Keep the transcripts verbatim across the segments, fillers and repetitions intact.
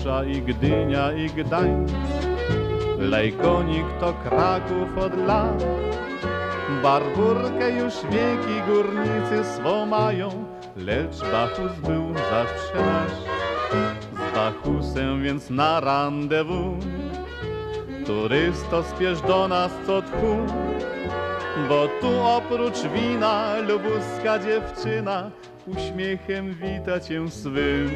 Warsza i Gdynia i Gdańsk, Lejkonik to Kraków od lat. Barburkę już wieki górnicy swą mają, lecz Bachus był zawsze nasz. Z Bachusem więc na randewu, turysto spiesz do nas co tchu, bo tu oprócz wina lubuska dziewczyna uśmiechem wita cię swym.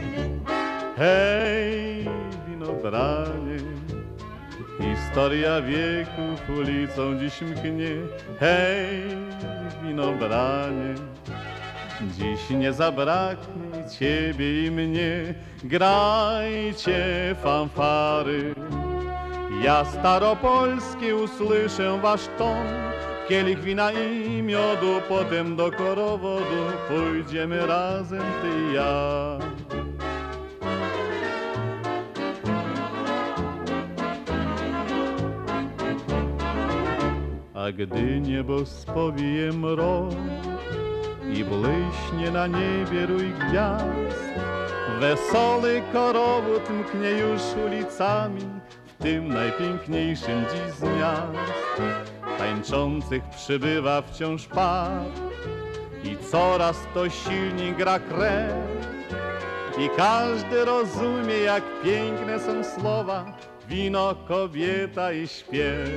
Hej, winobranie, historia wieków ulicą dziś mknie. Hej, winobranie, dziś nie zabraknie ciebie i mnie. Grajcie fanfary, ja staropolski usłyszę wasz ton. Kielich wina i miodu, potem do korowodu pójdziemy razem ty i ja. A gdy niebo spowije mrok i błyśnie na niebie rój gwiazd, wesoły korowód mknie już ulicami w tym najpiękniejszym dziś z miast. Tańczących przybywa wciąż par i coraz to silniej gra krew, i każdy rozumie, jak piękne są słowa wino, kobieta i śpiew.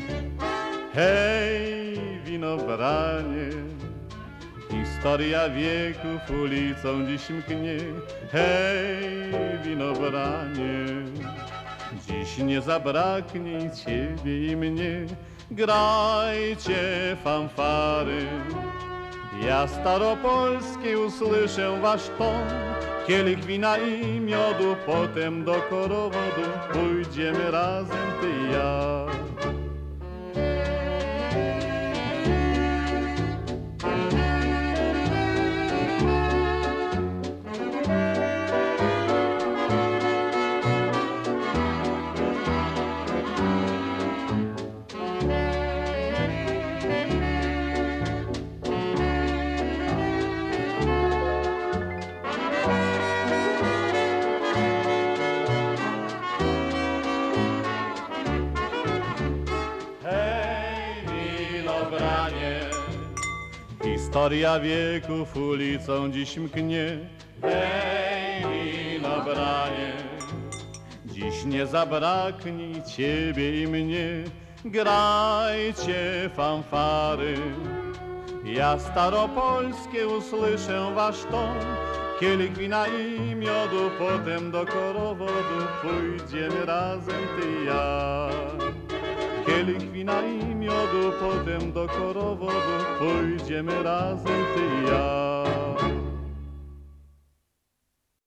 Hej, winobranie, historia wieków ulicą dziś mknie. Hej, winobranie, dziś nie zabraknie ciebie i mnie. Grajcie fanfary, ja staropolski usłyszę wasz ton. Kielich wina i miodu, potem do korowodu pójdziemy razem ty i ja. Historia wieków ulicą dziś mknie. Hej, winobranie, dziś nie zabraknie ciebie i mnie. Grajcie fanfary, ja staropolskie usłyszę wasz ton. Kielich wina i miodu, potem do korowodu pójdziemy razem ty i ja. Kielich wina i miodu, potem do korowodu pójdziemy razem ty i ja.